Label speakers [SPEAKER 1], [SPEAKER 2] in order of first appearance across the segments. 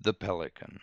[SPEAKER 1] The Pelican.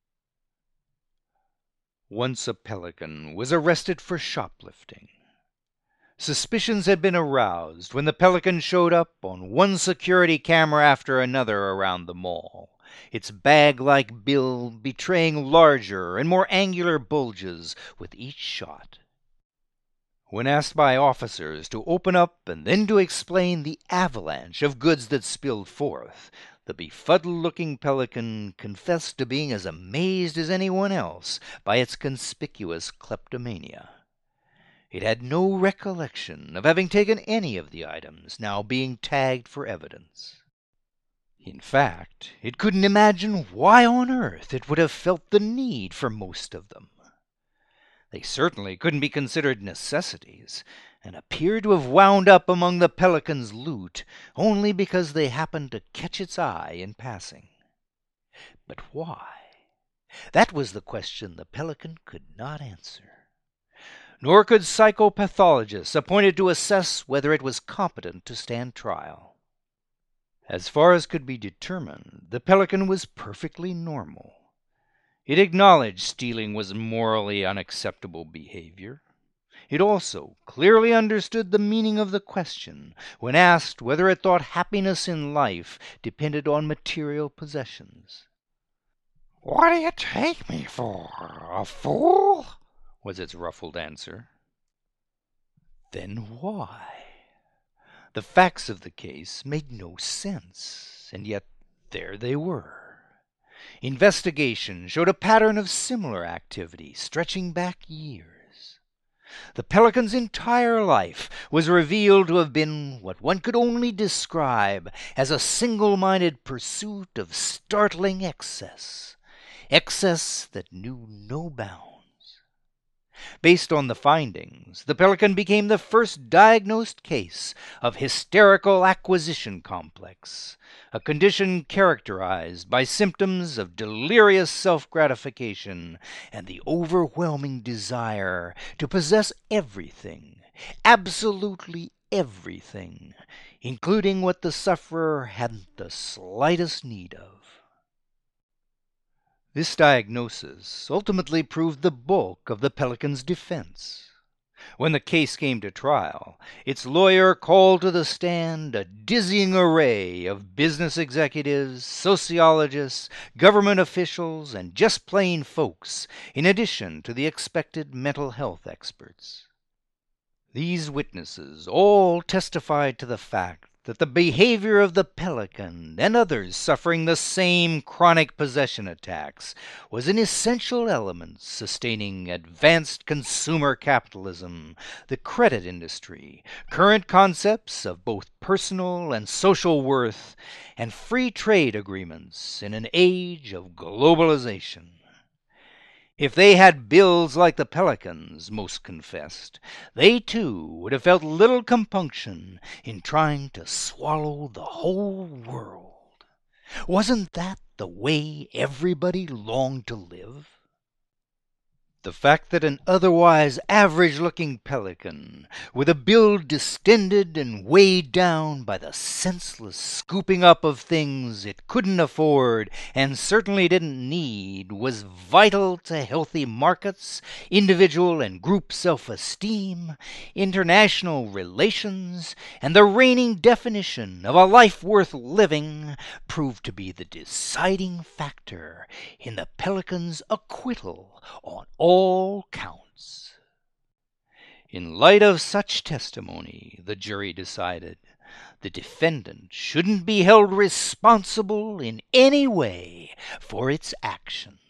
[SPEAKER 1] Once a pelican was arrested for shoplifting. Suspicions had been aroused when the pelican showed up on one security camera after another around the mall, its bag-like bill betraying larger and more angular bulges with each shot. When asked by officers to open up and then to explain the avalanche of goods that spilled forth, the befuddled-looking pelican confessed to being as amazed as anyone else by its conspicuous kleptomania. It had no recollection of having taken any of the items now being tagged for evidence. In fact, it couldn't imagine why on earth it would have felt the need for most of them. They certainly couldn't be considered necessities, and appeared to have wound up among the pelican's loot only because they happened to catch its eye in passing. But why? That was the question the pelican could not answer. Nor could psychopathologists appointed to assess whether it was competent to stand trial. As far as could be determined, the pelican was perfectly normal. It acknowledged stealing was morally unacceptable behavior. It also clearly understood the meaning of the question when asked whether it thought happiness in life depended on material possessions.
[SPEAKER 2] "What do you take me for, a fool?"
[SPEAKER 1] was its ruffled answer. Then why? The facts of the case made no sense, and yet there they were. Investigation showed a pattern of similar activity stretching back years. The pelican's entire life was revealed to have been what one could only describe as a single-minded pursuit of startling excess that knew no bounds. Based on the findings, the pelican became the first diagnosed case of hysterical acquisition complex, a condition characterized by symptoms of delirious self-gratification and the overwhelming desire to possess everything, absolutely everything, including what the sufferer hadn't the slightest need of. This diagnosis ultimately proved the bulk of the pelican's defense. When the case came to trial, its lawyer called to the stand a dizzying array of business executives, sociologists, government officials, and just plain folks, in addition to the expected mental health experts. These witnesses all testified to the fact that the behavior of the pelican and others suffering the same chronic possession attacks was an essential element sustaining advanced consumer capitalism, the credit industry, current concepts of both personal and social worth, and free trade agreements in an age of globalization. If they had bills like the pelicans, most confessed, they too would have felt little compunction in trying to swallow the whole world. Wasn't that the way everybody longed to live? The fact that an otherwise average-looking pelican, with a bill distended and weighed down by the senseless scooping up of things it couldn't afford and certainly didn't need, was vital to healthy markets, individual and group self-esteem, international relations, and the reigning definition of a life worth living, proved to be the deciding factor in the pelican's acquittal on all counts. In light of such testimony, the jury decided, the defendant shouldn't be held responsible in any way for its actions.